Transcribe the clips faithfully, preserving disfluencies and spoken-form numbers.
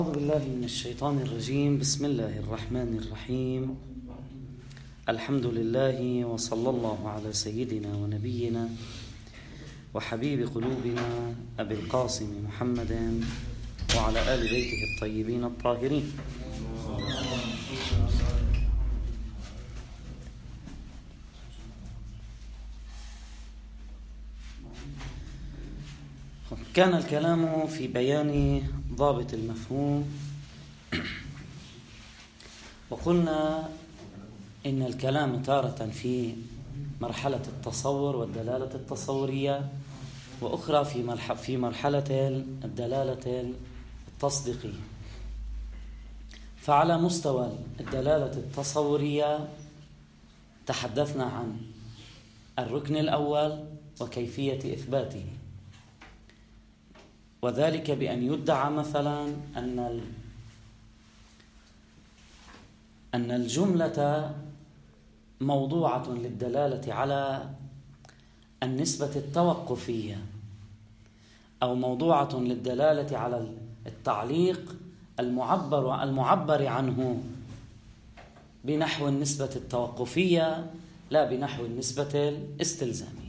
أعوذ بالله من الشيطان الرجيم. بسم الله الرحمن الرحيم. الحمد لله وصلى الله على سيدنا ونبينا وحبيب قلوبنا أبي القاسم محمد وعلى آل بيته الطيبين الطاهرين. كان الكلام في بيان ضابط المفهوم، وقلنا إن الكلام تارة في مرحلة التصور والدلالة التصورية، وأخرى في في مرحلة الدلالة التصديقية. فعلى مستوى الدلالة التصورية تحدثنا عن الركن الأول وكيفية إثباته، وذلك بأن يدعى مثلا أن أن الجملة موضوعة للدلالة على النسبة التوقفية، أو موضوعة للدلالة على التعليق المعبر المعبر عنه بنحو النسبة التوقفية لا بنحو النسبة الاستلزامية.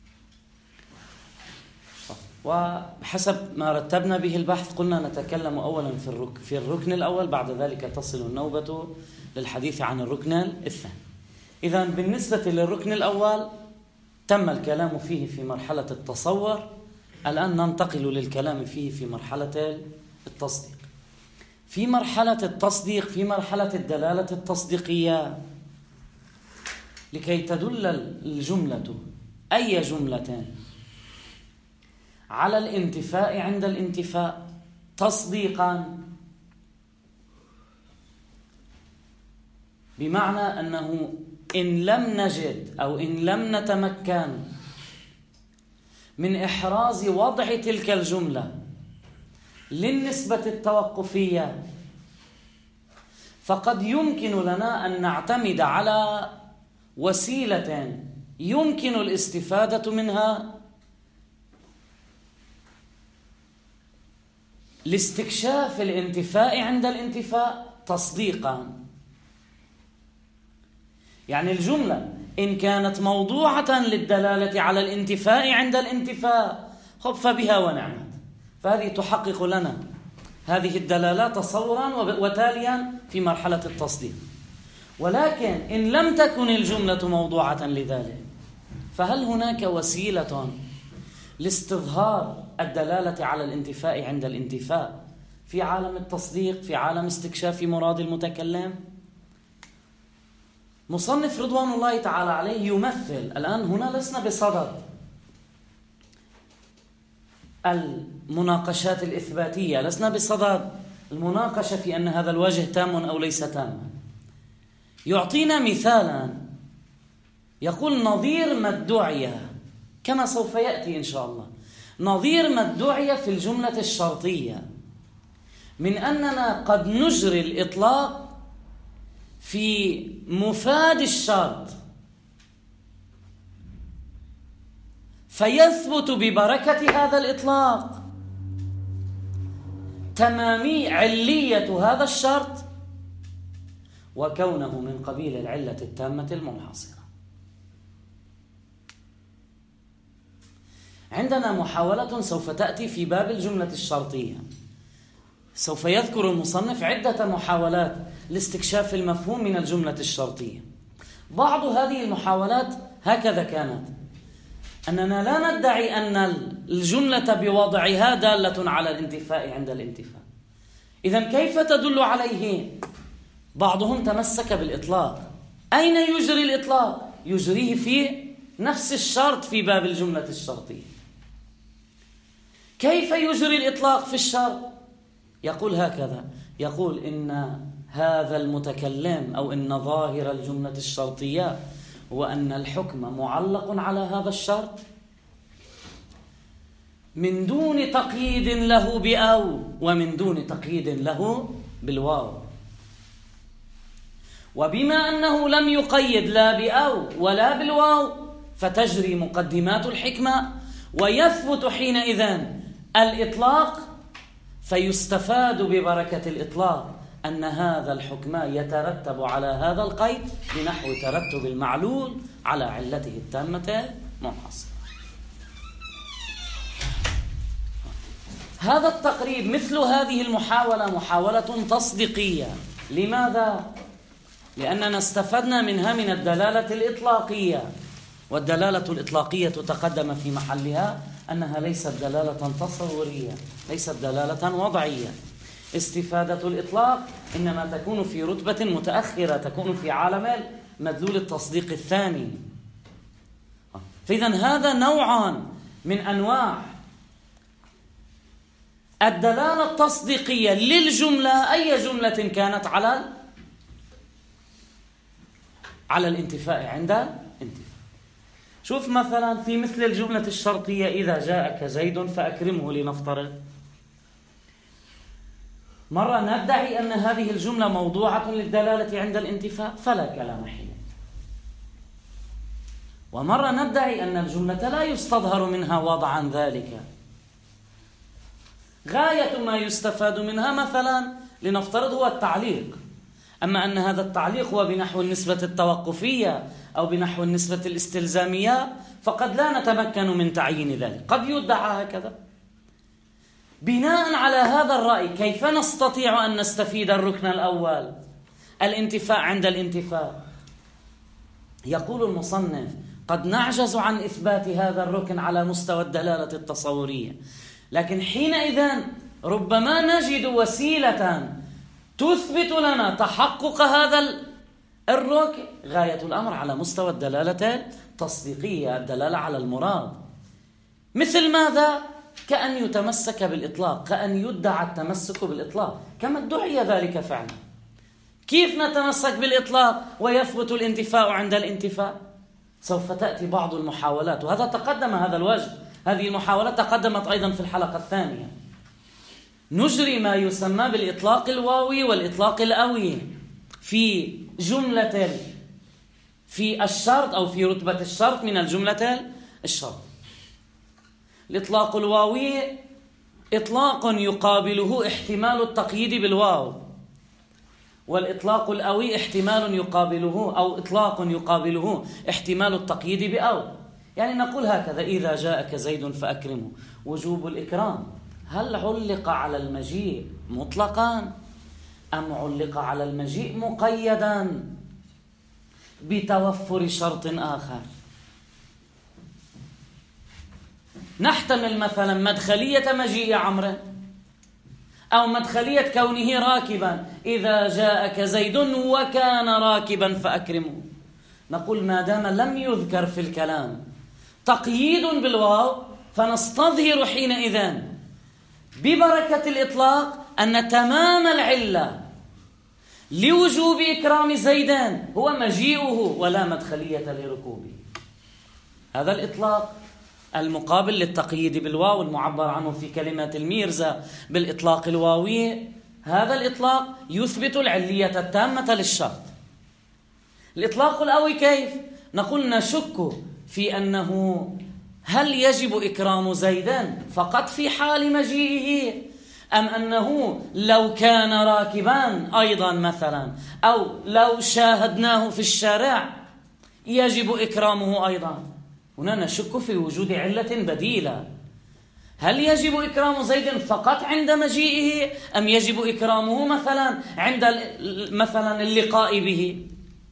وحسب ما رتبنا به البحث قلنا نتكلم أولا في الركن, في الركن الأول، بعد ذلك تصل النوبة للحديث عن الركن الثاني. إذن بالنسبة للركن الأول تم الكلام فيه في مرحلة التصور، الآن ننتقل للكلام فيه في مرحلة التصديق. في مرحلة التصديق في مرحلة الدلالة التصديقية، لكي تدل الجملة أي جملة على الانتفاء عند الانتفاء تصديقا، بمعنى أنه إن لم نجد أو إن لم نتمكن من إحراز وضع تلك الجملة للنسبة التوقفية، فقد يمكن لنا أن نعتمد على وسيلة يمكن الاستفادة منها لاستكشاف الانتفاء عند الانتفاء تصديقا. يعني الجملة إن كانت موضوعة للدلالة على الانتفاء عند الانتفاء خب فبها ونعمت، فهذه تحقق لنا هذه الدلالات تصورا وتاليا في مرحلة التصديق. ولكن إن لم تكن الجملة موضوعة لذلك، فهل هناك وسيلة لاستظهار الدلالة على الانتفاء عند الانتفاء في عالم التصديق، في عالم استكشاف مراد المتكلم؟ مصنف رضوان الله تعالى عليه يمثل الآن هنا، لسنا بصدد المناقشات الإثباتية، لسنا بصدد المناقشة في أن هذا الوجه تام أو ليس تاما. يعطينا مثالا يقول نظير ما ادعي، كما سوف يأتي إن شاء الله، نظير ما ادعي في الجملة الشرطية من أننا قد نجري الإطلاق في مفاد الشرط فيثبت ببركة هذا الإطلاق تمامي علية هذا الشرط وكونه من قبيل العلة التامة المنحصرة. عندنا محاولة سوف تأتي في باب الجملة الشرطية، سوف يذكر المصنف عدة محاولات لاستكشاف المفهوم من الجملة الشرطية. بعض هذه المحاولات هكذا كانت: أننا لا ندعي أن الجملة بوضعها دالة على الانتفاء عند الانتفاء، إذن كيف تدل عليه؟ بعضهم تمسك بالإطلاق. أين يجري الإطلاق؟ يجريه في نفس الشرط في باب الجملة الشرطية. كيف يجري الإطلاق في الشرط؟ يقول هكذا، يقول إن هذا المتكلم أو إن ظاهر الجملة الشرطية هو أن الحكم معلق على هذا الشرط من دون تقييد له بأو ومن دون تقييد له بالواو، وبما أنه لم يقيد لا بأو ولا بالواو فتجري مقدمات الحكمة ويثبت حينئذ الإطلاق فيستفاد ببركة الإطلاق أن هذا الحكم يترتب على هذا القيد بنحو ترتب المعلول على علته التامة المنحصرة. هذا التقريب مثل هذه المحاولة محاولة تصديقية. لماذا؟ لأننا استفدنا منها من الدلالة الإطلاقية، والدلالة الإطلاقية تقدم في محلها أنها ليست دلالة تصورية، ليست دلالة وضعية. استفادة الإطلاق إنما تكون في رتبة متأخرة، تكون في عالم مدلول التصديق الثاني. فإذا هذا نوعان من أنواع الدلالة التصديقية للجملة، أي جملة كانت على على الانتفاء عند انتفاء. شوف مثلا في مثل الجملة الشرطية إذا جاءك زيد فأكرمه لنفترض، مرة ندعي أن هذه الجملة موضوعة للدلالة عند الانتفاء فلا كلام حين، ومرة ندعي أن الجملة لا يستظهر منها وضعا ذلك. غاية ما يستفاد منها مثلا لنفترض هو التعليق، أما أن هذا التعليق هو بنحو النسبة التوقفية أو بنحو النسبة الاستلزامية فقد لا نتمكن من تعيين ذلك، قد يدعى هكذا. بناء على هذا الرأي كيف نستطيع أن نستفيد الركن الأول الانتفاء عند الانتفاء؟ يقول المصنف قد نعجز عن إثبات هذا الركن على مستوى الدلالة التصورية، لكن حينئذ ربما نجد وسيلة تثبت لنا تحقق هذا الركن. غاية الأمر على مستوى الدلالة التصديقية، الدلالة على المراد. مثل ماذا؟ كأن يتمسك بالإطلاق، كأن يدعى التمسك بالإطلاق كما ادعي ذلك فعلا. كيف نتمسك بالإطلاق ويثبت الانتفاء عند الانتفاء؟ سوف تأتي بعض المحاولات، وهذا تقدم هذا الوجه، هذه المحاولات تقدمت أيضا في الحلقة الثانية. نجري ما يسمى بالإطلاق الواوي والإطلاق الأوي في جملة في الشرط أو في رتبة الشرط من الجملة الشرط. الإطلاق الواوي إطلاق يقابله احتمال التقييد بالواو، والإطلاق الأوي احتمال يقابله أو إطلاق يقابله احتمال التقييد بأو. يعني نقول هكذا: إذا جاءك زيد فأكرمه. وجوب الإكرام هل علق على المجيء مطلقا أم علق على المجيء مقيدا بتوفر شرط آخر؟ نحتمل مثلا مدخلية مجيء عمرو أو مدخلية كونه راكبا، إذا جاءك زيد وكان راكبا فأكرمه. نقول ما دام لم يذكر في الكلام تقييد بالواو فنستظهر حينئذ ببركة الإطلاق أن تمام العلة لوجوب إكرام زيدان هو مجيئه ولا مدخلية لركوبه. هذا الإطلاق المقابل للتقييد بالواو المعبر عنه في كلمة الميرزا بالإطلاق الواوي، هذا الإطلاق يثبت العلية التامة للشرط. الإطلاق الأوي كيف؟ نقول نشك في أنه هل يجب إكرام زيدان فقط في حال مجيئه، أم أنه لو كان راكبا أيضا مثلا أو لو شاهدناه في الشارع يجب إكرامه أيضا. هنا نشك في وجود علة بديلة. هل يجب إكرام زيد فقط عند مجيئه أم يجب إكرامه مثلا عند مثلا اللقاء به؟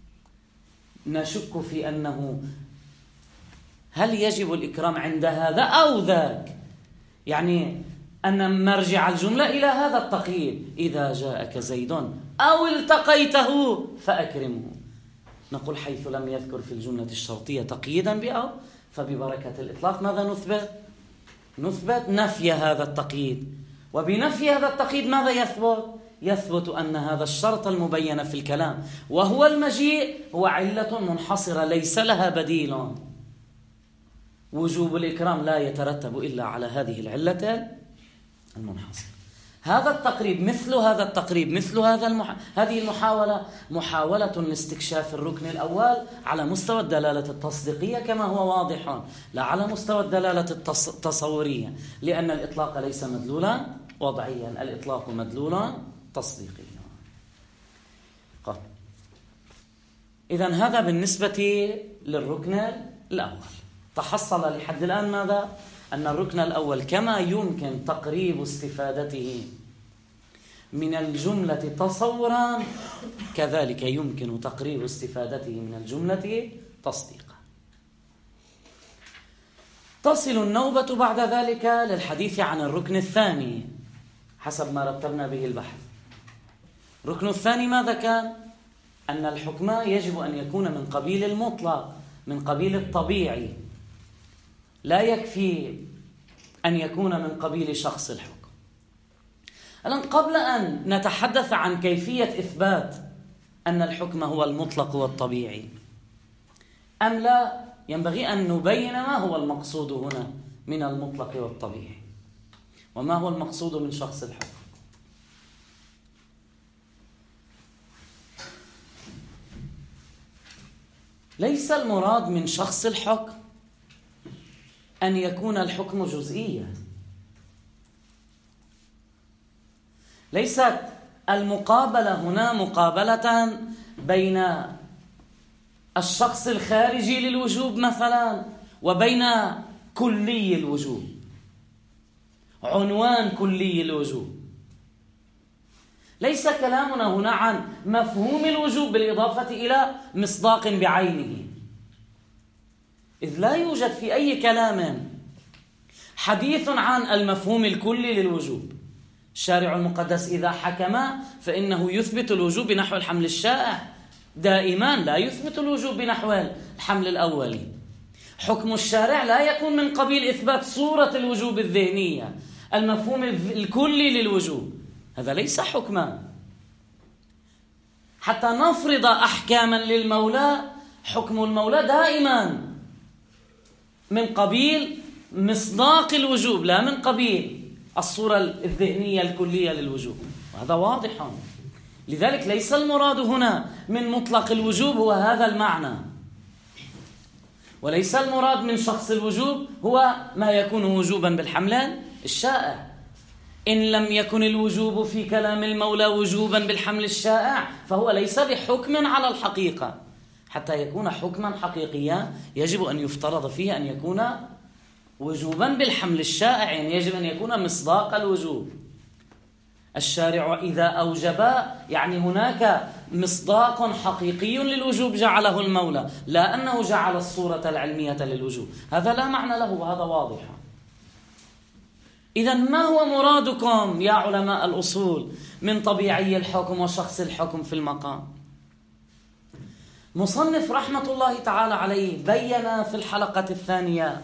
نشك في أنه هل يجب الإكرام عند هذا أو ذاك، يعني أن مرجع الجملة إلى هذا التقييد: إذا جاءك زيد أو التقيته فأكرمه. نقول حيث لم يذكر في الجملة الشرطية تقييدا بأو، فببركة الإطلاق ماذا نثبت؟ نثبت نفي هذا التقييد. وبنفي هذا التقييد ماذا يثبت؟ يثبت أن هذا الشرط المبين في الكلام وهو المجيء هو علة منحصرة ليس لها بديل. وجوب الإكرام لا يترتب إلا على هذه العلة المنحصرة. هذا التقريب مثل هذا التقريب مثل هذا المح... هذه المحاولة محاولة لاستكشاف الركن الأول على مستوى الدلالة التصديقية كما هو واضح، لا على مستوى الدلالة التصورية، لأن الإطلاق ليس مدلولا وضعيا، الإطلاق مدلولا تصديقيا. إذن هذا بالنسبة للركن الأول. تحصل لحد الآن ماذا؟ أن الركن الأول كما يمكن تقريب استفادته من الجملة تصورا، كذلك يمكن تقريب استفادته من الجملة تصديقا. تصل النوبة بعد ذلك للحديث عن الركن الثاني حسب ما رتبنا به البحث. الركن الثاني ماذا كان؟ أن الحكم يجب أن يكون من قبيل المطلق، من قبيل الطبيعي، لا يكفي أن يكون من قبيل شخص الحكم. الآن قبل أن نتحدث عن كيفية إثبات أن الحكم هو المطلق والطبيعي أم لا، ينبغي أن نبين ما هو المقصود هنا من المطلق والطبيعي، وما هو المقصود من شخص الحكم. ليس المراد من شخص الحكم أن يكون الحكم جزئيا، ليست المقابلة هنا مقابلة بين الشخص الخارجي للوجوب مثلا وبين كلي الوجوب، عنوان كلي الوجوب. ليس كلامنا هنا عن مفهوم الوجوب بالإضافة إلى مصداق بعينه، إذ لا يوجد في أي كلام حديث عن المفهوم الكلي للوجوب. الشارع المقدس إذا حكم فإنه يثبت الوجوب بنحو الحمل الشائع دائما، لا يثبت الوجوب بنحو الحمل الأولي. حكم الشارع لا يكون من قبيل إثبات صورة الوجوب الذهنية، المفهوم الكلي للوجوب، هذا ليس حكما. حتى نفرض أحكاما للمولى، حكم المولى دائما من قبيل مصداق الوجوب لا من قبيل الصورة الذهنية الكلية للوجوب، وهذا واضح. لذلك ليس المراد هنا من مطلق الوجوب هو هذا المعنى، وليس المراد من شخص الوجوب هو ما يكون وجوبا بالحمل الشائع. إن لم يكن الوجوب في كلام المولى وجوبا بالحمل الشائع فهو ليس بحكم على الحقيقة. حتى يكون حكما حقيقيا يجب أن يفترض فيه أن يكون وجوبا بالحمل الشائع، يعني يجب أن يكون مصداق الوجوب. الشارع إذا أوجب يعني هناك مصداق حقيقي للوجوب جعله المولى، لا أنه جعل الصورة العلمية للوجوب، هذا لا معنى له وهذا واضح. إذن ما هو مرادكم يا علماء الأصول من طبيعي الحكم وشخص الحكم في المقام؟ مصنف رحمة الله تعالى عليه بيّن في الحلقة الثانية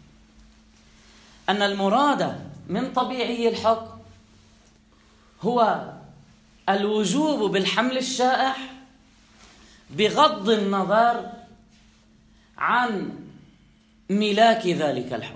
أن المراد من طبيعي الحكم هو الوجوب بالحمل الشائع بغض النظر عن ملاك ذلك الحكم،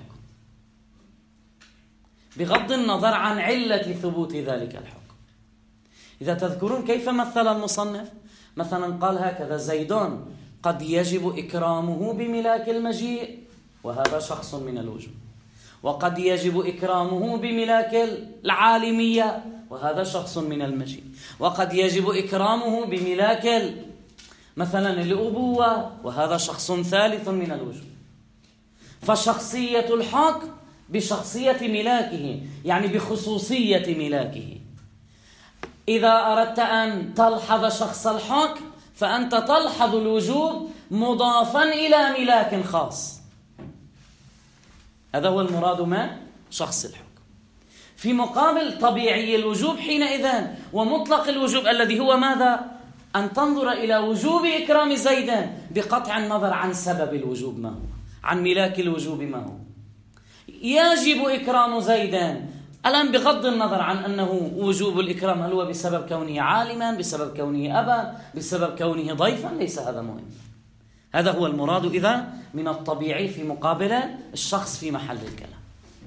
بغض النظر عن علة ثبوت ذلك الحكم. إذا تذكرون كيف مثل المصنف، مثلا قال هكذا: زيد قد يجب إكرامه بملاك المجيء، وهذا شخص من الوجوب، وقد يجب إكرامه بملاك العالمية، وهذا شخص من المجيء، وقد يجب إكرامه بملاك مثلا الأبوة، وهذا شخص ثالث من الوجوب. فشخصية الحكم بشخصية ملاكه، يعني بخصوصية ملاكه. إذا أردت أن تلحظ شخص الحكم فأنت تلحظ الوجوب مضافا إلى ملاك خاص، هذا هو المراد ما شخص الحكم. في مقابل طبيعي الوجوب حينئذ ومطلق الوجوب الذي هو ماذا؟ أن تنظر إلى وجوب إكرام زيد بقطع النظر عن سبب الوجوب ما هو، عن ملاك الوجوب ما هو. يجب إكرام زيد الآن بغض النظر عن أنه وجوب الإكرام هل هو بسبب كونه عالما، بسبب كونه أبا، بسبب كونه ضيفا، ليس هذا مهم. هذا هو المراد إذا من الطبيعي في مقابل الشخص في محل الكلام.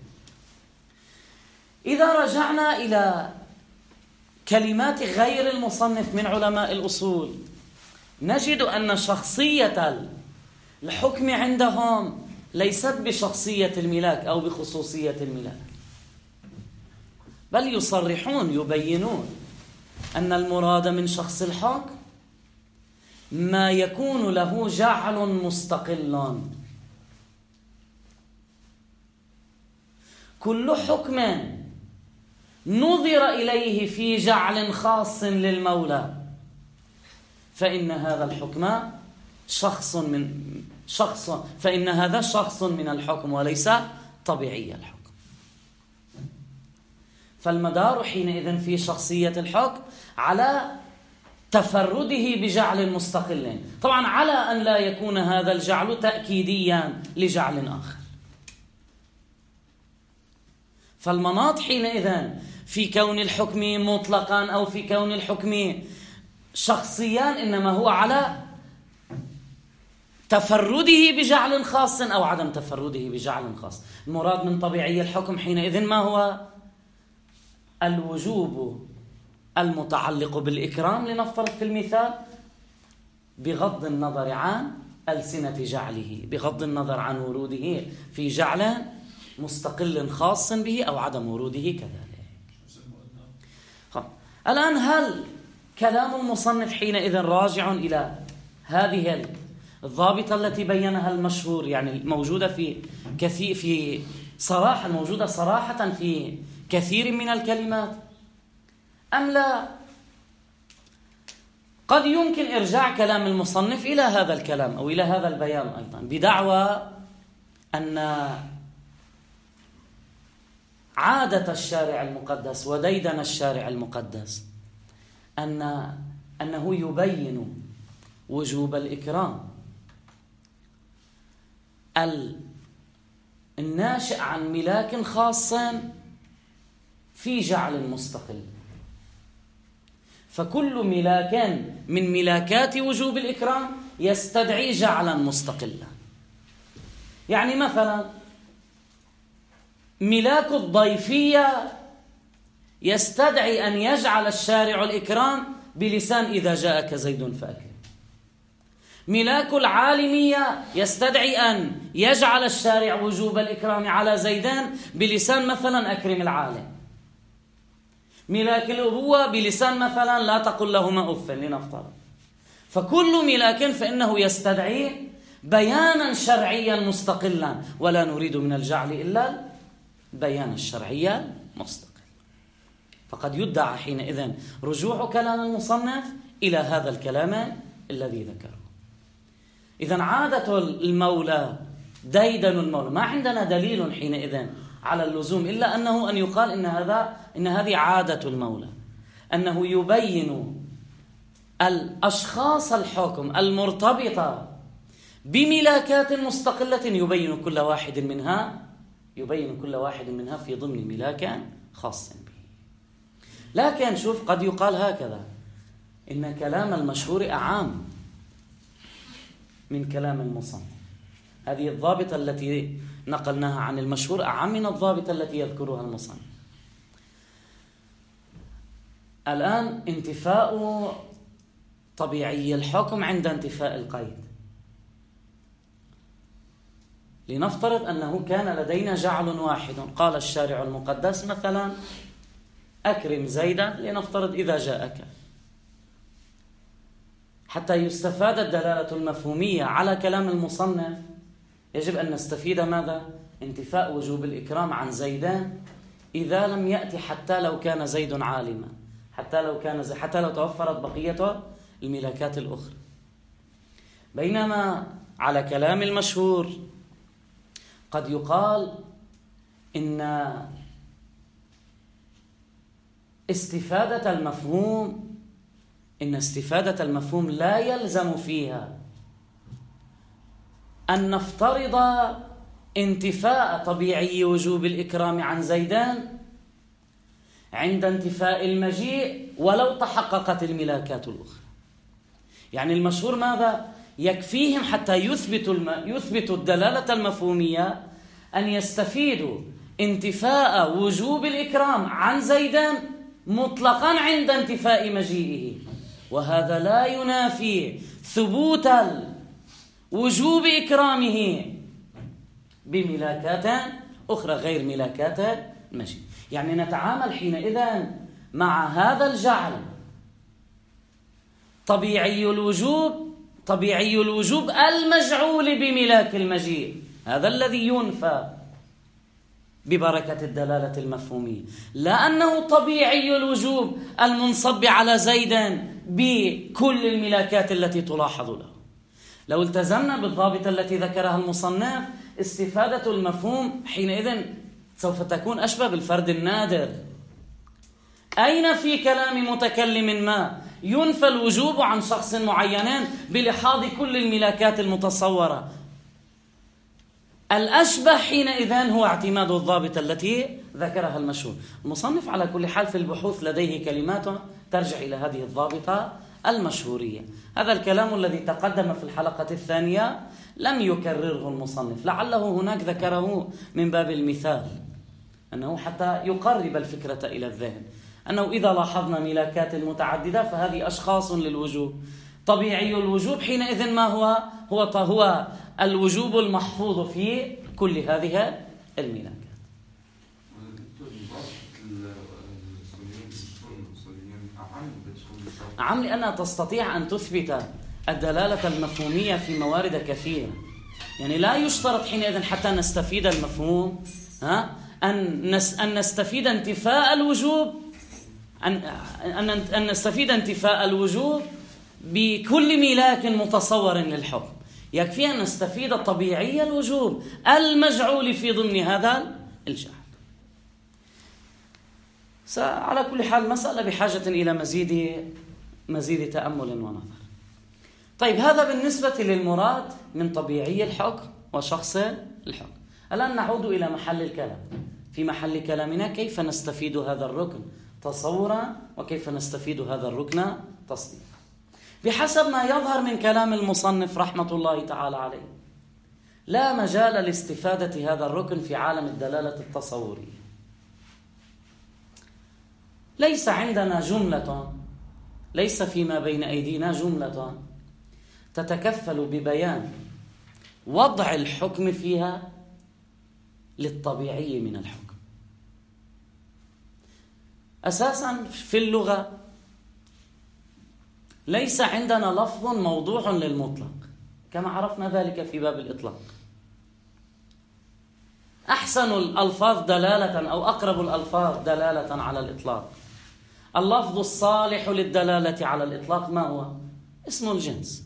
إذا رجعنا إلى كلمات غير المصنف من علماء الأصول نجد أن شخصية الحكم عندهم ليست بشخصية الملاك أو بخصوصية الملاك، بل يصرحون يبينون أن المراد من شخص الحكم ما يكون له جعل مستقل. كل حكم نظر إليه في جعل خاص للمولى فإن هذا الحكم شخص من شخص فإن هذا شخص من الحكم وليس طبيعي الحكم. فالمدار حينئذ في شخصية الحكم على تفرده بجعل مستقل، طبعا على أن لا يكون هذا الجعل تأكيديا لجعل آخر. فالمناط حينئذ في كون الحكم مطلقا أو في كون الحكم شخصيا إنما هو على تفرده بجعل خاص أو عدم تفرده بجعل خاص. المراد من طبيعي الحكم حينئذ ما هو؟ الوجوب المتعلق بالإكرام لنفترض في المثال، بغض النظر عن ألسنة جعله، بغض النظر عن وروده في جعل مستقل خاص به أو عدم وروده كذلك. الآن هل كلام المصنف حينئذ راجع إلى هذه الضابطة التي بينها المشهور، يعني موجودة في كثير في صراحة موجودة صراحة في كثير من الكلمات أم لا؟ قد يمكن إرجاع كلام المصنف إلى هذا الكلام أو إلى هذا البيان أيضا بدعوى أن عادة الشارع المقدس وديدن الشارع المقدس أن أنه يبين وجوب الإكرام الناشئ عن ملاك خاص في جعل مستقل. فكل ملاك من ملاكات وجوب الإكرام يستدعي جعلا مستقلا. يعني مثلا ملاك الضيفية يستدعي أن يجعل الشارع الإكرام بلسان إذا جاءك زيد فأكرم. ملاك العالمية يستدعي أن يجعل الشارع وجوب الإكرام على زيدان بلسان مثلا أكرم العالم. ملاك الأبوة بلسان مثلا لا تقل لهما أف لنفترض. فكل ملاك فإنه يستدعي بيانا شرعيا مستقلا، ولا نريد من الجعل إلا بيان الشرعية مستقل. فقد يدعى حينئذ رجوع كلام المصنف إلى هذا الكلام الذي ذكره. إذن عادة المولى ديدن المولى، ما عندنا دليل حينئذ على اللزوم إلا أنه أن يقال إن هذا إن هذه عادة المولى، أنه يبين الأشخاص الحكم المرتبطة بملاكات مستقلة يبين كل واحد منها يبين كل واحد منها في ضمن ملاك خاص به. لكن شوف، قد يقال هكذا إن كلام المشهور أعام من كلام المصنف. هذه الضابطة التي نقلناها عن المشهور أعم من الضابطة التي يذكرها المصنف. الآن انتفاء طبيعي الحكم عند انتفاء القيد. لنفترض أنه كان لدينا جعل واحد، قال الشارع المقدس مثلا أكرم زيدا لنفترض إذا جاءك. حتى يستفاد الدلالة المفهومية على كلام المصنف يجب أن نستفيد ماذا؟ انتفاء وجوب الإكرام عن زيدان إذا لم يأتي، حتى لو كان زيد عالما، حتى لو كان زي حتى لو توفرت بقية الملاكات الأخرى. بينما على كلام المشهور قد يقال إن استفادة المفهوم إن استفادة المفهوم لا يلزم فيها أن نفترض انتفاء طبيعي وجوب الإكرام عن زيدان عند انتفاء المجيء ولو تحققت الملاكات الأخرى. يعني المشهور ماذا؟ يكفيهم حتى يثبتوا الم... يثبتوا الدلالة المفهومية أن يستفيدوا انتفاء وجوب الإكرام عن زيدان مطلقا عند انتفاء مجيئه، وهذا لا ينافي ثبوت وجوب إكرامه بملاكات أخرى غير ملاكات المجيء. يعني نتعامل حينئذ مع هذا الجعل طبيعي الوجوب، طبيعي الوجوب المجعول بملاك المجيء، هذا الذي ينفى ببركة الدلالة المفهومية، لا أنه طبيعي الوجوب المنصب على زيد بكل الملاكات التي تلاحظ له. لو التزمنا بالضابط التي ذكرها المصنف، استفادة المفهوم حينئذ سوف تكون أشبه بالفرد النادر. أين في كلام متكلم ما ينفى الوجوب عن شخص معين بلحاظ كل الملاكات المتصورة؟ الأشبه حينئذ هو اعتماد الضابط التي ذكرها المشهور. المصنف على كل حال في البحوث لديه كلمات ترجع إلى هذه الضابطة المشهورية. هذا الكلام الذي تقدم في الحلقة الثانية لم يكرره المصنف، لعله هناك ذكره من باب المثال، أنه حتى يقرب الفكرة إلى الذهن، أنه إذا لاحظنا ملاكات متعددة فهذه أشخاص للوجوب. طبيعي الوجوب حينئذ ما هو؟ هو هو الوجوب المحفوظ في كل هذه الملاكات. عم لأنها تستطيع أن تثبت الدلالة المفهومية في موارد كثيرة. يعني لا يشترط حينئذ حتى نستفيد المفهوم ها أن أن نستفيد انتفاء الوجوب أن أن أن نستفيد انتفاء الوجوب بكل ملاك متصور للحكم. يكفي أن نستفيد طبيعي الوجوب المجعول في ضمن هذا الجعل. على كل حال مسألة بحاجة إلى مزيد مزيد تأمل ونظر. طيب، هذا بالنسبة للمراد من طبيعي الحكم وشخص الحكم. الآن نعود إلى محل الكلام. في محل كلامنا كيف نستفيد هذا الركن تصورا وكيف نستفيد هذا الركن تصديقا. بحسب ما يظهر من كلام المصنف رحمة الله تعالى عليه، لا مجال لاستفادة هذا الركن في عالم الدلالة التصورية. ليس عندنا جملة، ليس فيما بين أيدينا جملة تتكفل ببيان وضع الحكم فيها للطبيعي من الحكم. أساسا في اللغة ليس عندنا لفظ موضوع للمطلق كما عرفنا ذلك في باب الإطلاق. أحسن الألفاظ دلالة أو أقرب الألفاظ دلالة على الإطلاق، اللفظ الصالح للدلالة على الإطلاق ما هو؟ اسم الجنس.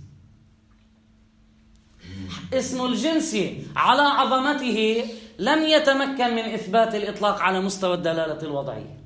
اسم الجنس على عظمته لم يتمكن من إثبات الإطلاق على مستوى الدلالة الوضعية،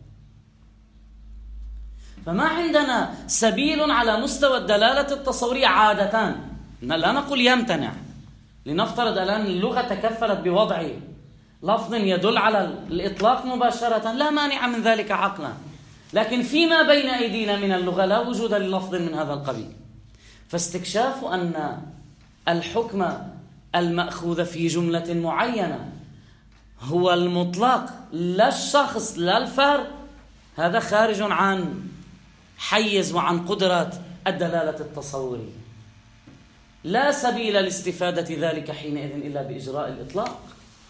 فما عندنا سبيل على مستوى الدلالة التصورية عادة. لا نقول يمتنع، لنفترض الآن اللغة تكفلت بوضع لفظ يدل على الإطلاق مباشرة، لا مانع من ذلك عقلا، لكن فيما بين أيدينا من اللغة لا وجود للفظ من هذا القبيل. فاستكشاف أن الحكم المأخوذ في جملة معينة هو المطلق لا الشخص لا الفرد، هذا خارج عن حيز وعن قدرة الدلالة التصورية. لا سبيل لاستفادة ذلك حينئذ إلا بإجراء الإطلاق.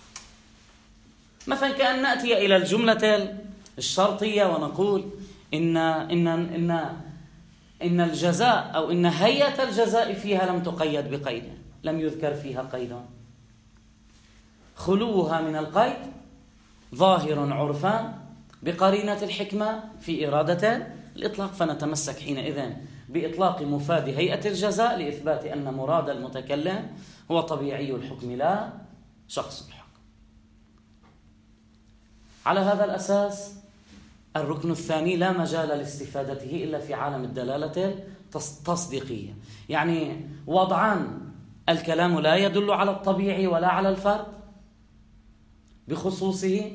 مثلا كأن نأتي إلى الجملة الشرطية ونقول إن إن إن إن الجزاء أو إن هيئة الجزاء فيها لم تقيد بقيد، لم يذكر فيها قيد، خلوها من القيد ظاهر عرفا بقرينة الحكمة في إرادة الإطلاق، فنتمسك حينئذ بإطلاق مفاد هيئة الجزاء لإثبات أن مراد المتكلم هو طبيعي الحكم لا شخص الحكم. على هذا الأساس الركن الثاني لا مجال لاستفادته إلا في عالم الدلالة التصديقية، يعني وضعان: الكلام لا يدل على الطبيعي ولا على الفرد بخصوصه.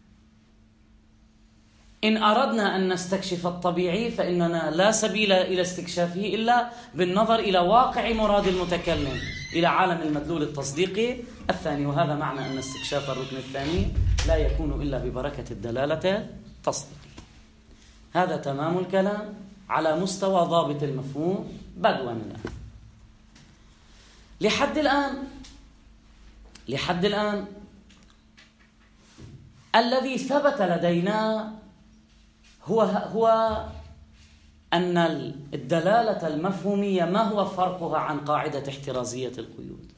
إن أردنا أن نستكشف الطبيعي فإننا لا سبيل إلى استكشافه إلا بالنظر إلى واقع مراد المتكلم، إلى عالم المدلول التصديقي الثاني. وهذا معنى أن استكشاف الركن الثاني لا يكون إلا ببركة الدلالة التصديقية. هذا تمام الكلام على مستوى ضابط المفهوم بدوا الآن. لحد الآن لحد الآن الذي ثبت لدينا هو هو أن الدلالة المفهومية ما هو فرقها عن قاعدة احترازية القيود؟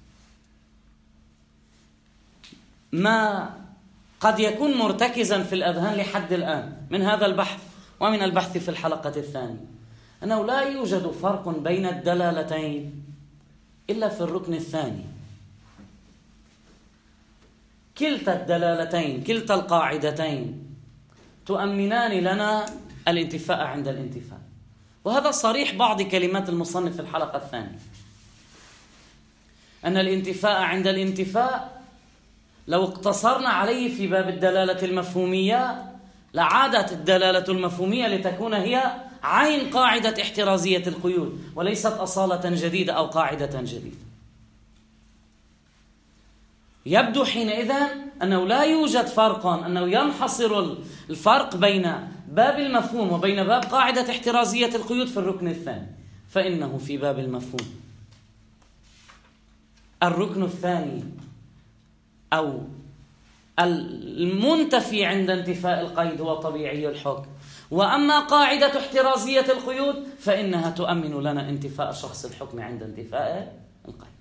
ما قد يكون مرتكزا في الأذهان لحد الآن من هذا البحث ومن البحث في الحلقة الثانية أنه لا يوجد فرق بين الدلالتين إلا في الركن الثاني. كلتا الدلالتين كلتا القاعدتين تؤمنان لنا الانتفاء عند الانتفاء، وهذا صريح بعض كلمات المصنف في الحلقة الثانية، أن الانتفاء عند الانتفاء لو اقتصرنا عليه في باب الدلالة المفهومية لعادت الدلالة المفهومية لتكون هي عين قاعدة احترازية القيود وليست أصالة جديدة أو قاعدة جديدة. يبدو حينئذ أنه لا يوجد فرق، أنه ينحصر الفرق بين باب المفهوم وبين باب قاعدة احترازية القيود في الركن الثاني، فإنه في باب المفهوم الركن الثاني أو المنتفي عند انتفاء القيد هو طبيعي الحكم، وأما قاعدة احترازية القيود فإنها تؤمن لنا انتفاء شخص الحكم عند انتفاء القيد.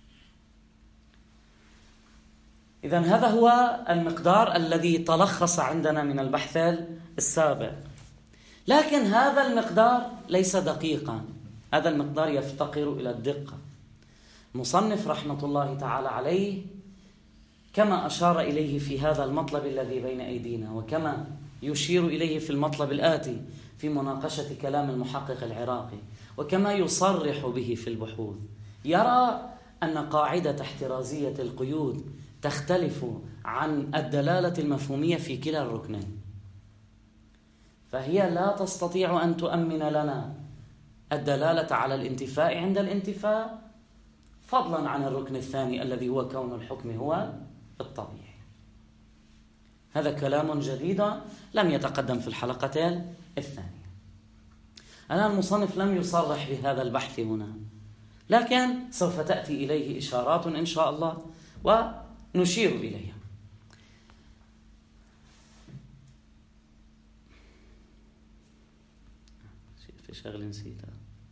إذن هذا هو المقدار الذي تلخص عندنا من البحث السابق، لكن هذا المقدار ليس دقيقا، هذا المقدار يفتقر إلى الدقة. مصنف رحمة الله تعالى عليه كما أشار إليه في هذا المطلب الذي بين أيدينا، وكما يشير إليه في المطلب الآتي في مناقشة كلام المحقق العراقي، وكما يصرح به في البحوث، يرى أن قاعدة احترازية القيود تختلف عن الدلالة المفهومية في كلا الركنين، فهي لا تستطيع أن تؤمن لنا الدلالة على الانتفاء عند الانتفاء، فضلا عن الركن الثاني الذي هو كون الحكم هو الطبيعي. هذا كلام جديد لم يتقدم في الحلقة الثانية. الآن المصنف لم يصرح بهذا البحث هنا، لكن سوف تأتي إليه إشارات إن شاء الله ونشير إليها. في شغل نسيتها.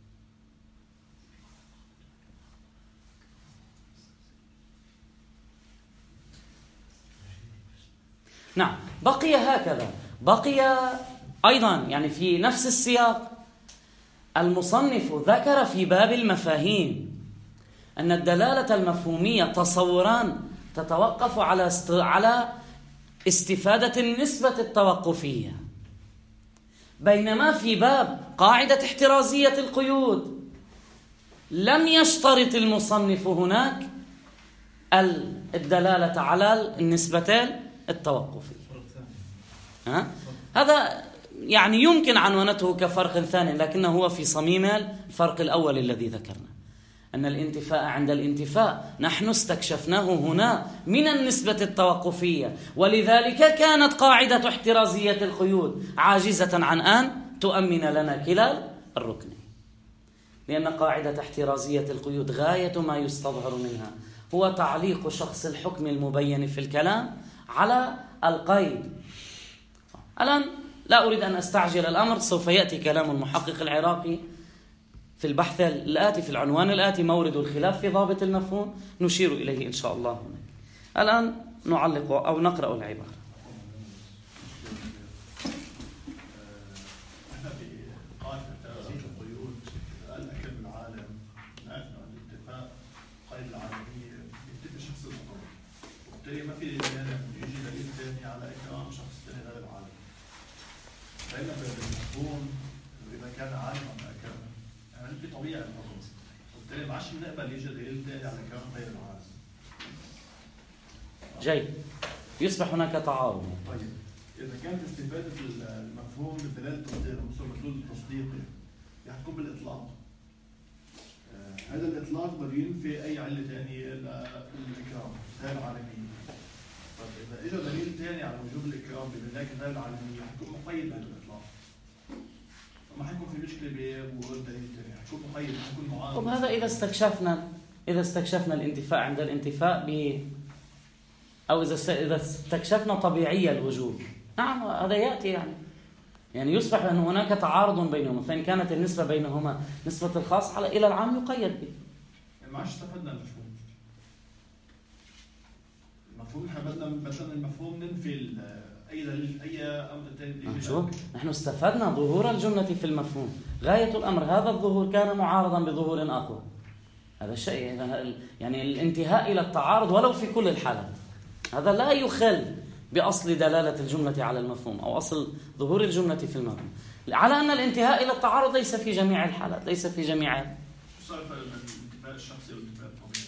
نعم، بقي هكذا، بقي أيضا يعني في نفس السياق المصنف ذكر في باب المفاهيم أن الدلالة المفهومية تصوران تتوقف على على استفادة النسبة التوقفية، بينما في باب قاعدة احترازية القيود لم يشترط المصنف هناك الدلالة على النسبتين التوقفية. ها؟ هذا يعني يمكن عنوانته كفرق ثاني، لكنه هو في صميم الفرق الأول الذي ذكرنا، أن الانتفاء عند الانتفاء نحن استكشفناه هنا من النسبة التوقفية، ولذلك كانت قاعدة احترازية القيود عاجزة عن أن تؤمن لنا كلا الركنين، لأن قاعدة احترازية القيود غاية ما يستظهر منها هو تعليق شخص الحكم المبين في الكلام على القيد. الآن لا أريد أن أستعجل الأمر، سوف يأتي كلام المحقق العراقي في البحث الآتي في العنوان الآتي مورد الخلاف في ضابط المفهوم، نشير إليه إن شاء الله هناك. الآن نعلق أو نقرأ العبارة. احنا في قاعدة احترازية القيود الأكل بالعالم نعرف أن الاتفاق قيد العالمية يتفق شخص المطور، وبالتالي ما في دليل يجي دليل ثاني على إكرام شخص ثاني غير العالم. فإن بالمفهوم إذا كان عالما أكرم يعني في طبيعة الحكم، وبالتالي ما عادش بنقبل يجي دليل ثاني على إكرام غير العالم. جيد، يصبح هناك تعارض. طيب إذا كانت استفادة المفهوم من خلال المدلول التصديقي يحكم بالإطلاق، آه هذا الإطلاق بده ينفي أي علة ثانية للإكرام غير العالمية. طيب إذا إجا دليل ثاني على وجوب الإكرام بملاك غير العالمية حيكون مقيد بهذا الإطلاق، فما حيكون في مشكلة بوجود دليل ثاني، حيكون مقيد، حيكون معارض. طب هذا إذا استكشفنا إذا استكشفنا الانتفاء عند الانتفاء أو إذا إذا استكشفنا طبيعي الوجوب، نعم هذا يأتي يعني يعني يصبح أن هناك تعارض بينهما، فإن كانت النسبة بينهما نسبة الخاص على إلى العام يقيد به. ما عادش استفدنا المفهوم. المفهوم احنا بدنا مثلا المفهوم ننفي أي دليل أي أمر تاني. شو؟ نحن استفدنا ظهور الجملة في المفهوم، غاية الأمر هذا الظهور كان معارضا بظهور آخر. هذا الشيء يعني الانتهاء إلى التعارض ولو في كل الحالات، هذا لا يخل بأصل دلالة الجملة على المفهوم أو أصل ظهور الجملة في المفهوم، على أن الانتهاء إلى التعارض ليس في جميع الحالات، ليس في جميع. شو صار فرق بين الانتفاء الشخصي والانتفاء الطبيعي؟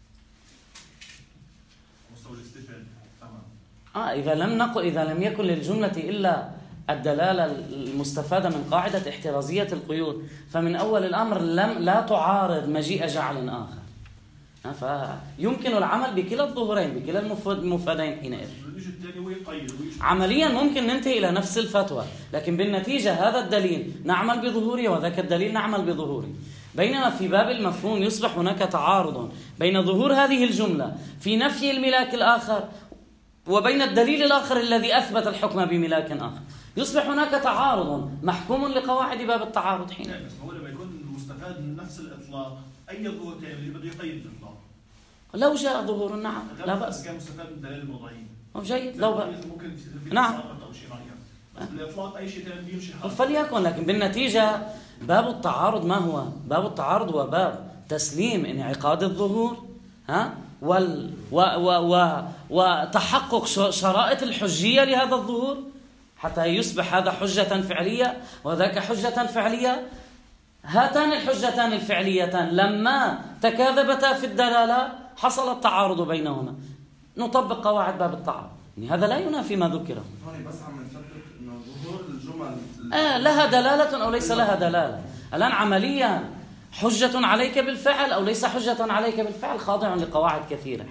مستوى الاستفادة تمام. آه إذا لم نقل إذا لم يكن للجملة إلا الدلالة المستفادة من قاعدة احترازية القيود، فمن أول الأمر لم لا تعارض مجيء جعل آخر، فيمكن العمل بكلا الظهورين بكلا المفادين حينئذ. عمليا ممكن ننتهي إلى نفس الفتوى، لكن بالنتيجة هذا الدليل نعمل بظهوره وذاك الدليل نعمل بظهوره. بينما في باب المفهوم يصبح هناك تعارض بين ظهور هذه الجملة في نفي الملاك الآخر وبين الدليل الآخر الذي أثبت الحكم بملاك آخر، يصبح هناك تعارض محكوم لقواعد باب التعارض حين. بس هو لما يكون مستفاد من نفس الإطلاق أي ظهور تاني اللي بده يقيد الإطلاق. لو جاء ظهور نعم لا بأس. كان مستفاد من دليل الوضعية. جيد لو بقى. ممكن نعم. أو شيء معين. بس الإطلاق أي شيء تاني بيمشي حاله. فليكن، لكن بالنتيجة باب التعارض ما هو؟ باب التعارض هو باب تسليم انعقاد الظهور، ها؟ وال و و و وتحقق شرائط الحجية لهذا الظهور حتى يصبح هذا حجة فعلية وذاك حجة فعلية. هاتان الحجتان الفعليتان لما تكاذبتا في الدلالة حصل التعارض بينهما، نطبق قواعد باب التعارض. يعني هذا لا ينافي ما ذكره. بس عم نثبت انه ظهور الجمل آه لها دلالة او ليس لها دلالة. الان عمليا حجة عليك بالفعل او ليس حجة عليك بالفعل خاضع لقواعد كثيرة.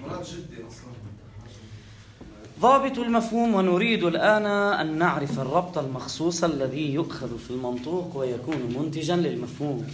ضابط المفهوم. ونريد الآن أن نعرف الربط المخصوص الذي يؤخذ في المنطوق ويكون منتجا للمفهوم.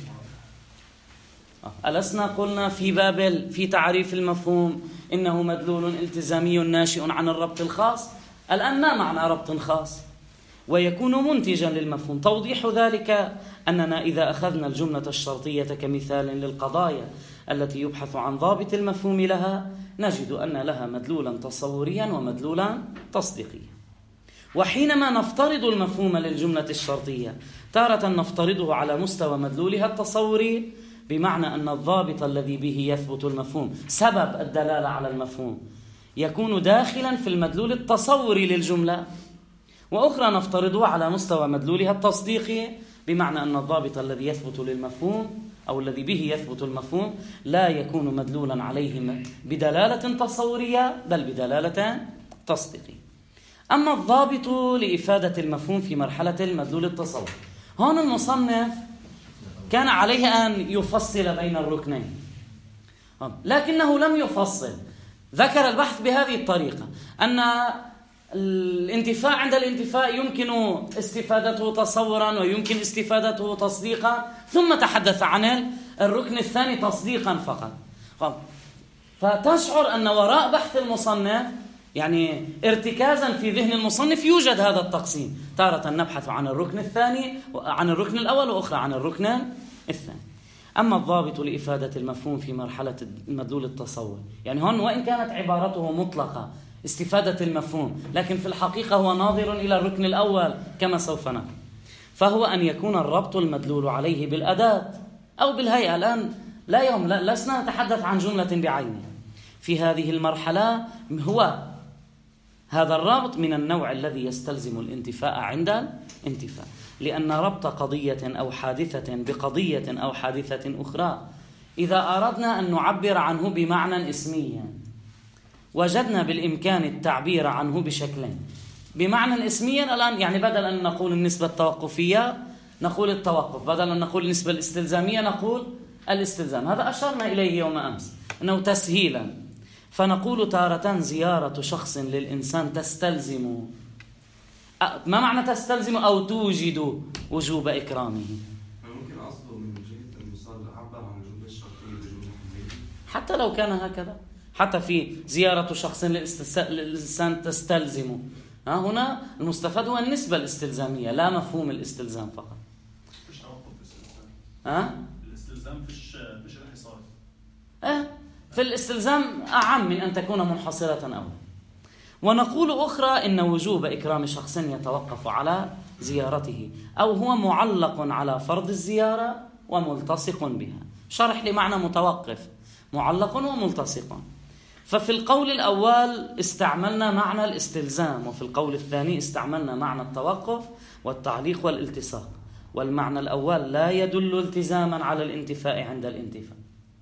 ألسنا قلنا في باب في تعريف المفهوم إنه مدلول التزامي ناشئ عن الربط الخاص؟ الآن ما معنى ربط خاص ويكون منتجا للمفهوم؟ توضيح ذلك أننا إذا أخذنا الجملة الشرطية كمثال للقضايا التي يبحث عن ضابط المفهوم لها نجد أن لها مدلولا تصوريا ومدلولا تصديقيا. وحينما نفترض المفهوم للجملة الشرطية تارة نفترضه على مستوى مدلولها التصوري، بمعنى أن الضابط الذي به يثبت المفهوم سبب الدلالة على المفهوم يكون داخلا في المدلول التصوري للجملة، وأخرى نفترضه على مستوى مدلولها التصديقي، بمعنى أن الضابط الذي يثبت للمفهوم أو الذي به يثبت المفهوم لا يكون مدلولا عليه بدلالة تصورية بل بدلالة تصديقية. أما الضابط لإفادة المفهوم في مرحلة المدلول التصوري، هون المصنف كان عليه أن يفصل بين الركنين لكنه لم يفصل. ذكر البحث بهذه الطريقة أن الانتفاء عند الانتفاء يمكن استفادته تصورا ويمكن استفادته تصديقا، ثم تحدث عن الركن الثاني تصديقا فقط. فتشعر أن وراء بحث المصنف يعني ارتكازا في ذهن المصنف يوجد هذا التقسيم، تارة نبحث عن الركن الثاني عن الركن الأول وأخرى عن الركن الثاني. أما الضابط لإفادة المفهوم في مرحلة المدلول التصور، يعني هون وإن كانت عبارته مطلقة استفادة المفهوم لكن في الحقيقة هو ناظر إلى الركن الأول كما سوف نرى، فهو أن يكون الربط المدلول عليه بالأداة أو بالهيئة. الآن لا يوم لا لسنا نتحدث عن جملة بعينها. في هذه المرحلة هو هذا الربط من النوع الذي يستلزم الانتفاء عند الانتفاء، لأن ربط قضية أو حادثة بقضية أو حادثة أخرى إذا أردنا أن نعبر عنه بمعنى اسمي وجدنا بالإمكان التعبير عنه بشكلين. بمعنى اسميا الآن يعني بدل أن نقول النسبة التوقفية نقول التوقف، بدل أن نقول النسبة الاستلزامية نقول الاستلزام. هذا أشرنا إليه يوم أمس أنه تسهيلا، فنقول تارة زيارة شخص للإنسان تستلزم. ما معنى تستلزم؟ أو توجد وجوب إكرامه. ممكن أصله من جهة المصدر عبر عن الجملة الشرطية بجملة حملية، حتى لو كان هكذا حتى في زيارة شخص للإنسان تستلزمه. هنا المستفاد هو النسبة الاستلزامية لا مفهوم الاستلزام فقط. فيش توقف الاستلزام. أه؟ الاستلزام فيش فيش انحصار. أه؟ في الاستلزام أعم من أن تكون منحصرة أولا. ونقول أخرى إن وجوب إكرام شخص يتوقف على زيارته أو هو معلق على فرض الزيارة وملتصق بها. شرح لمعنى متوقف، معلق وملتصق. ففي القول الأول استعملنا معنى الاستلزام، وفي القول الثاني استعملنا معنى التوقف والتعليق والالتصاق. والمعنى الأول لا يدل التزاما على الانتفاء عند الانتفاء،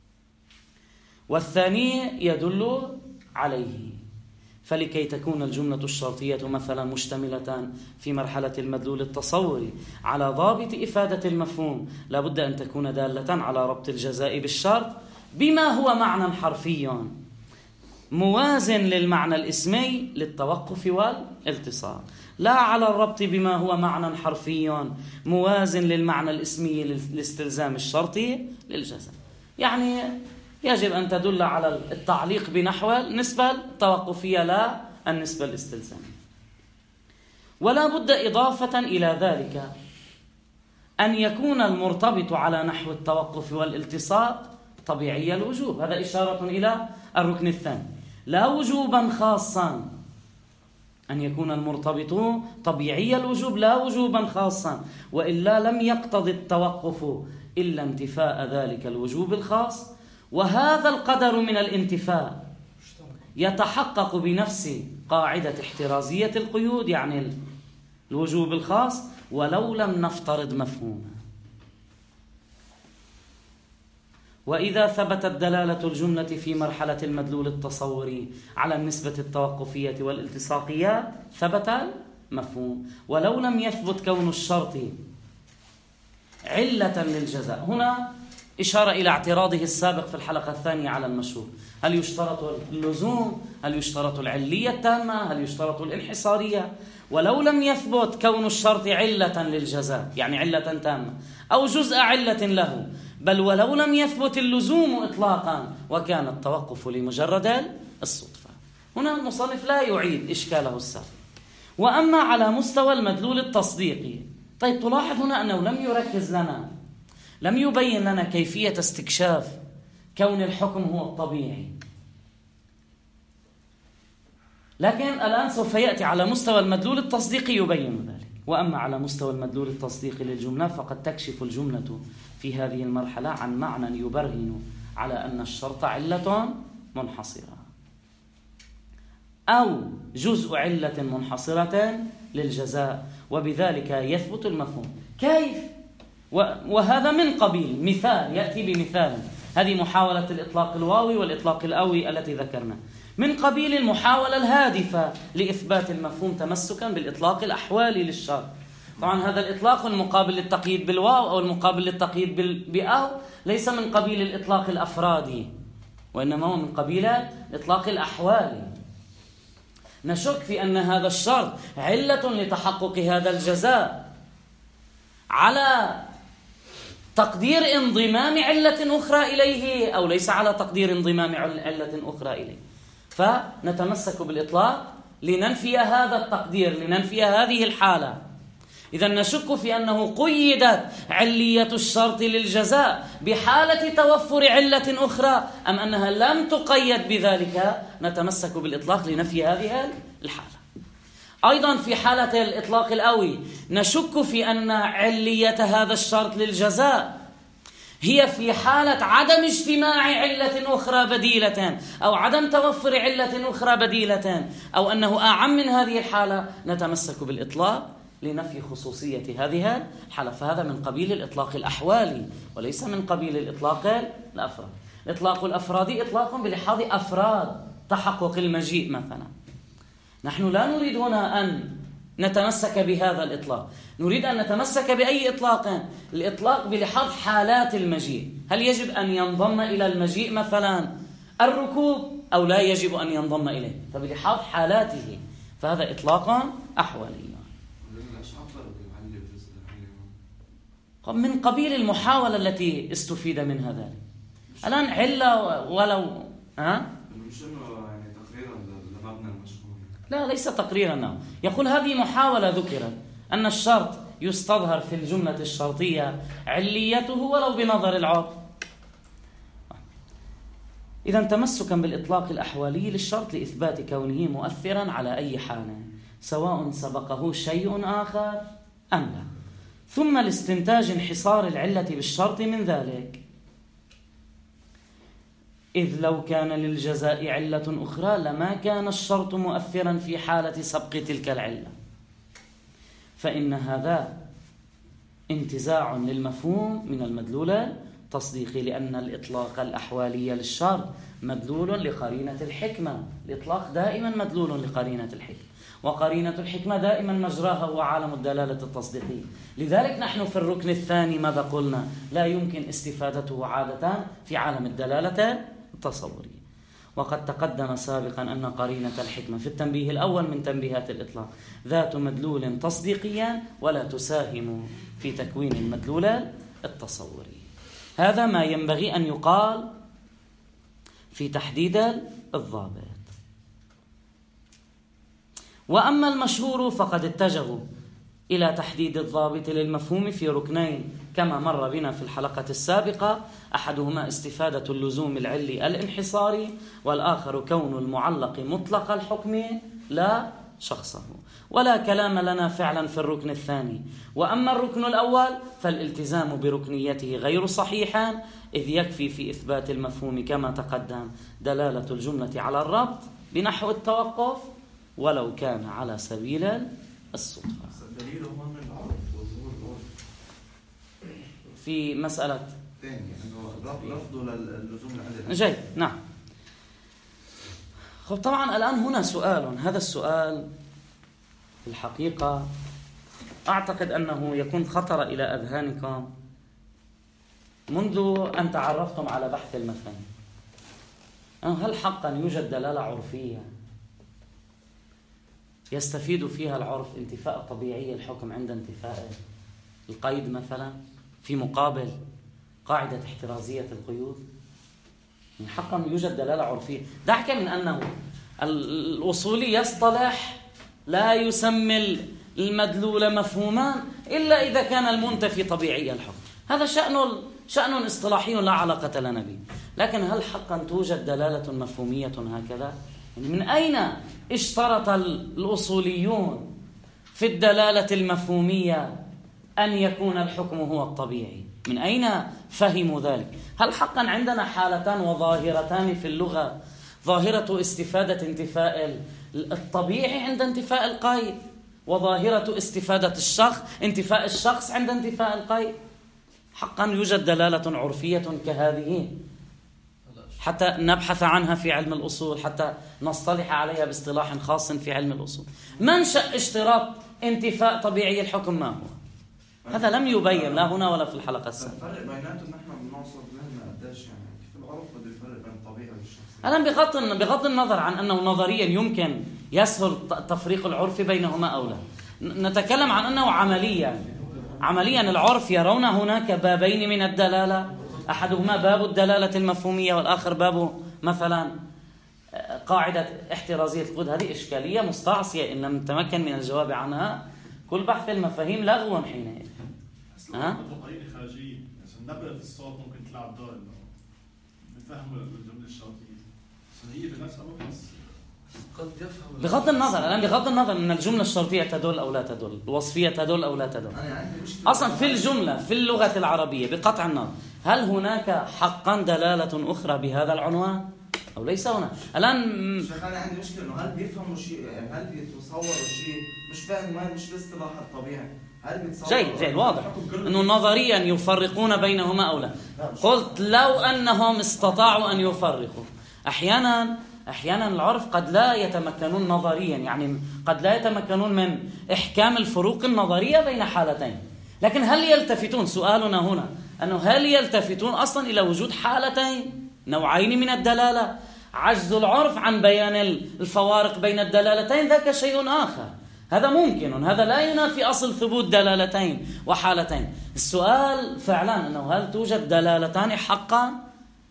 والثاني يدل عليه. فلكي تكون الجملة الشرطية مثلا مشتملة في مرحلة المدلول التصوري على ضابط إفادة المفهوم، لابد أن تكون دالة على ربط الجزاء بالشرط بما هو معنى حرفي موازن للمعنى الاسمي للتوقف والالتصاق، لا على الربط بما هو معنى حرفي موازن للمعنى الاسمي للاستلزام الشرطي للجزاء. يعني يجب أن تدل على التعليق بنحو النسبة التوقفية لا النسبة الاستلزامية. ولا بد إضافة إلى ذلك أن يكون المرتبط على نحو التوقف والالتصاق طبيعي الوجوب. هذا إشارة إلى الركن الثاني، لا وجوبا خاصا، أن يكون المرتبط طبيعي الوجوب لا وجوبا خاصا، وإلا لم يقتضي التوقف إلا انتفاء ذلك الوجوب الخاص. وهذا القدر من الانتفاء يتحقق بنفس قاعدة احترازية القيود، يعني الوجوب الخاص، ولو لم نفترض مفهوما. وإذا ثبتت دلالة الجملة في مرحلة المدلول التصوري على النسبة التوقفية والالتصاقية ثبت المفهوم، ولو لم يثبت كون الشرط علة للجزاء. هنا إشارة إلى اعتراضه السابق في الحلقة الثانية على المشهور: هل يشترط اللزوم؟ هل يشترط العلية التامة؟ هل يشترط الانحصارية؟ ولو لم يثبت كون الشرط علة للجزاء، يعني علة تامة أو جزء علة له، بل ولو لم يثبت اللزوم إطلاقا وكان التوقف لمجرد الصدفة. هنا المصنف لا يعيد إشكاله السابق. وأما على مستوى المدلول التصديقي، طيب تلاحظ هنا أنه لم يركز لنا، لم يبين لنا كيفية استكشاف كون الحكم هو الطبيعي، لكن الآن سوف يأتي على مستوى المدلول التصديقي يبين ذلك. وأما على مستوى المدلول التصديقي للجملة فقد تكشف الجملة في هذه المرحلة عن معنى يبرهن على أن الشرط علة منحصرة أو جزء علة منحصرة للجزاء، وبذلك يثبت المفهوم. كيف؟ وهذا من قبيل مثال، يأتي بمثال. هذه محاولة الإطلاق الواوي والإطلاق الأوي التي ذكرنا، من قبيل المحاولة الهادفة لإثبات المفهوم تمسكا بالإطلاق الأحوالي للشرط. طبعا هذا الإطلاق المقابل للتقييد بالواو أو المقابل للتقييد بأو ليس من قبيل الإطلاق الأفرادي، وإنما هو من قبيل الإطلاق الأحوالي. نشك في أن هذا الشرط علة لتحقق هذا الجزاء على تقدير انضمام علة أخرى إليه أو ليس على تقدير انضمام علة أخرى إليه، فنتمسك بالإطلاق لننفي هذا التقدير، لننفي هذه الحالة. إذا نشك في أنه قيدت علية الشرط للجزاء بحالة توفر علة أخرى أم أنها لم تقيد بذلك، نتمسك بالإطلاق لنفي هذه الحالة. أيضا في حالة الإطلاق الأوي نشك في أن علية هذا الشرط للجزاء هي في حالة عدم اجتماع علة أخرى بديلة أو عدم توفر علة أخرى بديلة، أو أنه أعم من هذه الحالة، نتمسك بالإطلاق لنفي خصوصية هذه الحالة. فهذا من قبيل الإطلاق الأحوالي وليس من قبيل الإطلاق الأفراد. الإطلاق الأفرادي إطلاق بلحاظ أفراد تحقق المجيء مثلا. نحن لا نريد هنا أن نتمسك بهذا الإطلاق، نريد أن نتمسك بأي إطلاق؟ الإطلاق بلحاظ حالات المجيء. هل يجب أن ينضم إلى المجيء مثلا الركوب أو لا يجب أن ينضم إليه؟ فبلحاظ حالاته، فهذا إطلاق أحوالي من قبيل المحاولة التي استفيد منها ذلك. الآن علة ولو ها؟ مش انه يعني تقريرا لمبنى المشروع. لا، ليس تقريرا له. يقول هذه محاولة ذكرت أن الشرط يستظهر في الجملة الشرطية عليته ولو بنظر العرف. إذا تمسكا بالإطلاق الأحوالي للشرط لإثبات كونه مؤثرا على أي حال سواء سبقه شيء آخر أم لا، ثم لاستنتاج انحصار العلة بالشرط من ذلك، إذ لو كان للجزاء علة أخرى لما كان الشرط مؤثرا في حالة سبق تلك العلة، فإن هذا انتزاع للمفهوم من المدلول التصديقي، لأن الإطلاق الأحوالي للشرط مدلول لقرينة الحكمة. الإطلاق دائما مدلول لقرينة الحكمة، وقرينة الحكمة دائما مجراها هو عالم الدلالة التصديقية. لذلك نحن في الركن الثاني ماذا قلنا؟ لا يمكن استفادته عادة في عالم الدلالة التصورية. وقد تقدم سابقا أن قرينة الحكمة في التنبيه الأول من تنبيهات الإطلاق ذات مدلول تصديقيا ولا تساهم في تكوين المدلول التصوري. هذا ما ينبغي أن يقال في تحديد الضابط. وأما المشهور فقد اتجهوا إلى تحديد الضابط للمفهوم في ركنين كما مر بنا في الحلقة السابقة، أحدهما استفادة اللزوم العلي الانحصاري، والآخر كون المعلق مطلق الحكم لا شخصه. ولا كلام لنا فعلا في الركن الثاني. وأما الركن الأول فالالتزام بركنيته غير صحيحا، إذ يكفي في إثبات المفهوم كما تقدم دلالة الجملة على الربط بنحو التوقف ولو كان على سبيل الصدفة. الدليل هو من العرف وظهور العرف في مسألة ثانية انه رفضه للزوم العلي. جيد، نعم. طبعا الآن هنا سؤال، هذا السؤال في الحقيقة أعتقد أنه يكون خطر إلى أذهانكم منذ أن تعرفتم على بحث المفاهيم. هل حقا يوجد دلالة عرفية يستفيد فيها العرف انتفاء طبيعي الحكم عند انتفاء القيد مثلا في مقابل قاعدة احترازية القيود؟ يعني حقا يوجد دلالة عرفية. دعك من أنه الأصولي يصطلح لا يسمي المدلول مفهوما إلا إذا كان المنتفي طبيعي الحكم. هذا شأن شأن اصطلاحي لا علاقة لنا به. لكن هل حقا توجد دلالة مفهومية هكذا؟ يعني من أين اشترط الأصوليون في الدلالة المفهومية أن يكون الحكم هو الطبيعي؟ من أين فهموا ذلك؟ هل حقا عندنا حالتان وظاهرتان في اللغة، ظاهرة استفادة انتفاء الطبيعي عند انتفاء القيد، وظاهرة استفادة الشخص انتفاء الشخص عند انتفاء القيد؟ حقا يوجد دلالة عرفية كهذه حتى نبحث عنها في علم الأصول، حتى نصطلح عليها باصطلاح خاص في علم الأصول. منشأ اشتراط انتفاء طبيعي الحكم ما هو؟ هذا لم يبين لا هنا ولا في الحلقة السابقة. الفرق بيناتهم نحن بنوصل لهم قديش يعني كيف العرف بده يفرق بين الطبيعي والشخصي؟ الآن بغض بغض النظر عن أنه نظريا يمكن يسهل تفريق العرف بينهما أو لا، نتكلم عن أنه عمليا عمليا العرف يرون هناك بابين من الدلالة، أحدهما باب الدلالة المفهومية والآخر باب مثلا قاعدة احترازية القيود. هذه إشكالية مستعصية إن لم نتمكن من الجواب عنها كل بحث المفاهيم لغو حينئذ. ها؟ قرينة خارجية، مثلا نبرة الصوت ممكن تلعب دور إنه بفهم الجملة الشرطية، بس هي بنفسها ما بس قد يفهم بغض النظر الآن بغض النظر أن الجملة الشرطية تدل أو لا تدل، الوصفية تدل أو لا تدل. أصلا في الجملة في اللغة العربية بقطع النظر هل هناك حقا دلالة أخرى بهذا العنوان أو ليس هنا؟ الآن شيخ أنا عندي مشكلة إنه هل بيفهموا شيء، يعني هل بيتصوروا شيء مش فاهم، ما مش باصطلاح الطبيعي، هل بيتصوروا جيد جيد واضح إنه نظريا يفرقون بينهما أو لا. قلت لو أنهم استطاعوا أن يفرقوا. أحيانا أحيانا العرف قد لا يتمكنون نظريا، يعني قد لا يتمكنون من إحكام الفروق النظرية بين حالتين، لكن هل يلتفتون؟ سؤالنا هنا أنه هل يلتفتون أصلا إلى وجود حالتين نوعين من الدلالة؟ عجز العرف عن بيان الفوارق بين الدلالتين ذاك شيء آخر، هذا ممكن، هذا لا ينافي أصل ثبوت دلالتين وحالتين. السؤال فعلا أنه هل توجد دلالتان حقا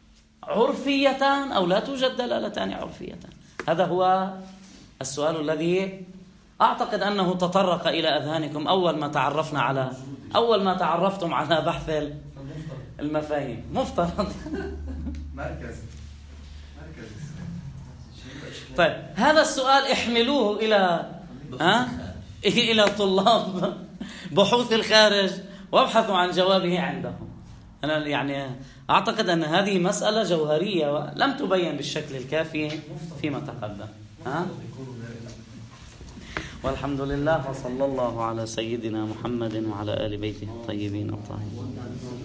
عرفيتان أو لا توجد دلالتان عرفيتان؟ هذا هو السؤال الذي أعتقد أنه تطرق إلى أذهانكم أول ما تعرفنا على أول ما تعرفتم على بحث المفاهيم. مفترض. مركز مركز. طيب هذا السؤال احملوه إلى ها إلى طلاب بحوث الخارج وابحثوا عن جوابه عندهم. أنا يعني أعتقد أن هذه مسألة جوهرية ولم تبين بالشكل الكافي فيما تقدم. ها؟ والحمد لله وصلى الله على سيدنا محمد وعلى آل بيته الطيبين الطاهرين.